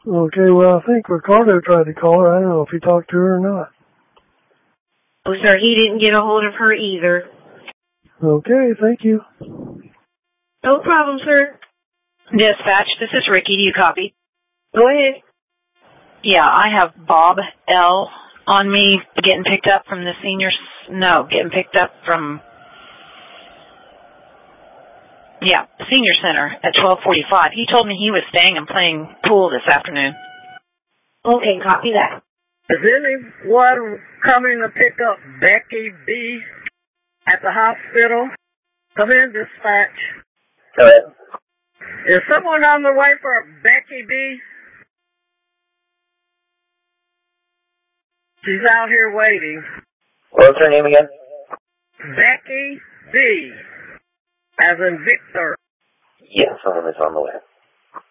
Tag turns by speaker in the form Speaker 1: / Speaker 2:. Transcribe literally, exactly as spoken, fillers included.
Speaker 1: Okay, well, I think Ricardo tried to call her. I don't know if he talked to her or not.
Speaker 2: Oh, sir, he didn't get a hold of her either.
Speaker 1: Okay, thank you.
Speaker 2: No problem, sir.
Speaker 3: Dispatch, this is Ricky. Do you copy?
Speaker 2: Go ahead.
Speaker 3: Yeah, I have Bob L. on me getting picked up from the senior... No, getting picked up from... Yeah, the senior center at twelve forty-five. He told me he was staying and playing pool this afternoon.
Speaker 2: Okay, copy that.
Speaker 4: Is anyone coming to pick up Becky B. at the hospital? Come in, dispatch.
Speaker 5: Go ahead.
Speaker 4: Is someone on the way for Becky B? She's out here waiting.
Speaker 5: What was her name again?
Speaker 4: Becky B. As in Victor.
Speaker 5: Yes, someone is on the way.